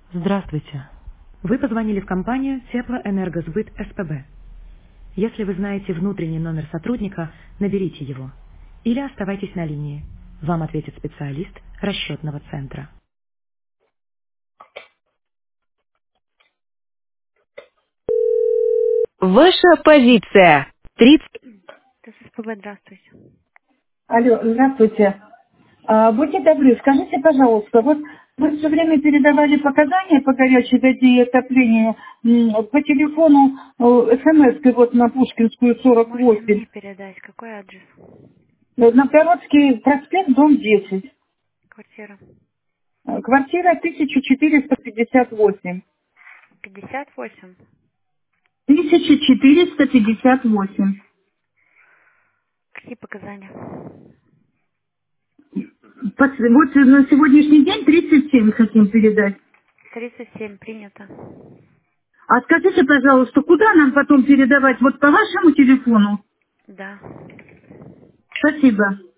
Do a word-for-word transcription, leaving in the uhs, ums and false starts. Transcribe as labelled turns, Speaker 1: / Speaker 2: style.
Speaker 1: Здравствуйте. Вы позвонили в компанию Теплоэнергосбыт СПБ. Если вы знаете внутренний номер сотрудника, наберите его. Или оставайтесь на линии. Вам ответит специалист расчетного центра. Ваша позиция. тридцать. Это СПБ, здравствуйте.
Speaker 2: Алло, здравствуйте. А, будьте добры, скажите, пожалуйста, вот вы все время передавали показания по горячей воде и отоплению м, по телефону э, смс вот на Пушкинскую сорок
Speaker 1: Можете
Speaker 2: восемь,
Speaker 1: мне передать, какой адрес?
Speaker 2: э, на Городский проспект, дом десять,
Speaker 1: Квартира
Speaker 2: э, квартира тысяча четыреста пятьдесят восемь.
Speaker 1: пятьдесят восемь.
Speaker 2: тысяча четыреста пятьдесят восемь.
Speaker 1: Какие показания?
Speaker 2: Пос- Вот на сегодняшний день тридцать семь хотим передать.
Speaker 1: тридцать семь принято.
Speaker 2: А скажите, пожалуйста, куда нам потом передавать? Вот по вашему телефону?
Speaker 1: Да.
Speaker 2: Спасибо.